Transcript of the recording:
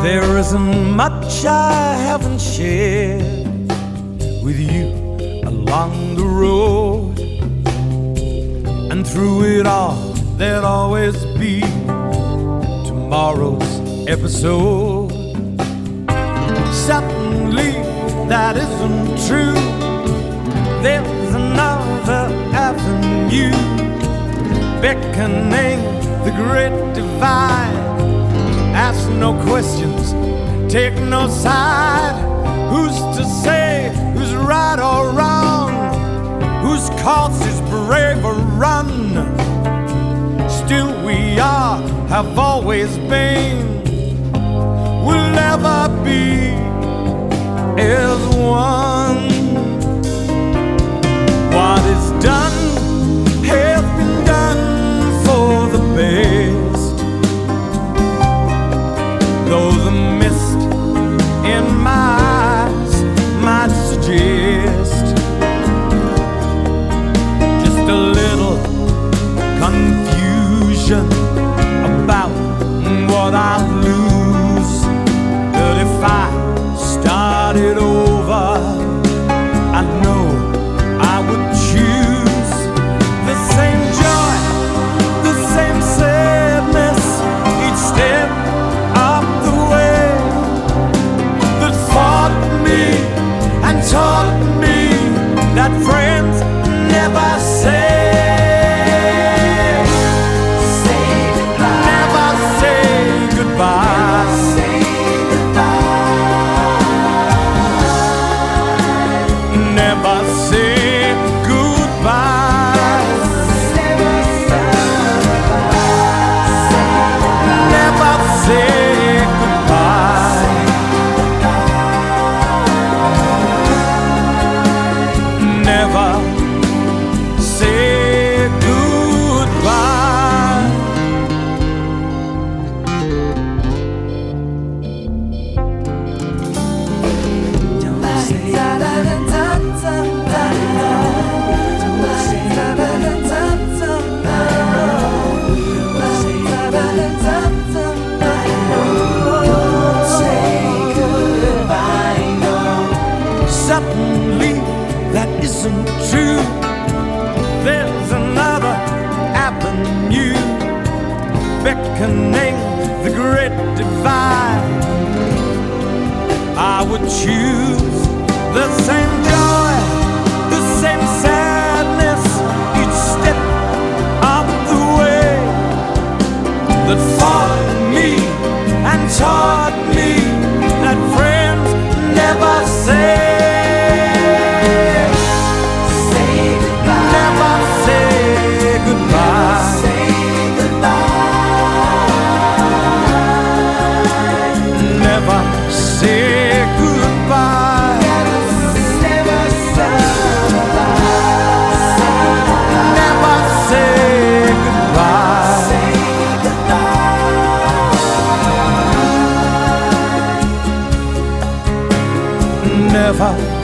There isn't much I haven't shared with you along the road, and through it all there'll always be tomorrow's episode. Suddenly that isn't true. There's another avenue beckoning the great divide. Ask no questions, take no side. Who's to say who's right or wrong? Whose cause is brave or run? Still we are, have always been, will never be as one. What is done has been done for the best. Though the mist in my eyes might suggest just a little confusion about what I'll lose. But if I started over, I know I would choose the same joy, the same sadness each step of the way that fought me and taught me that friends never say. Suddenly that isn't true. There's another avenue beckoning the great divide. I would choose the same joy, the same sadness each step of the way that fought me and taught me that friends never say. Never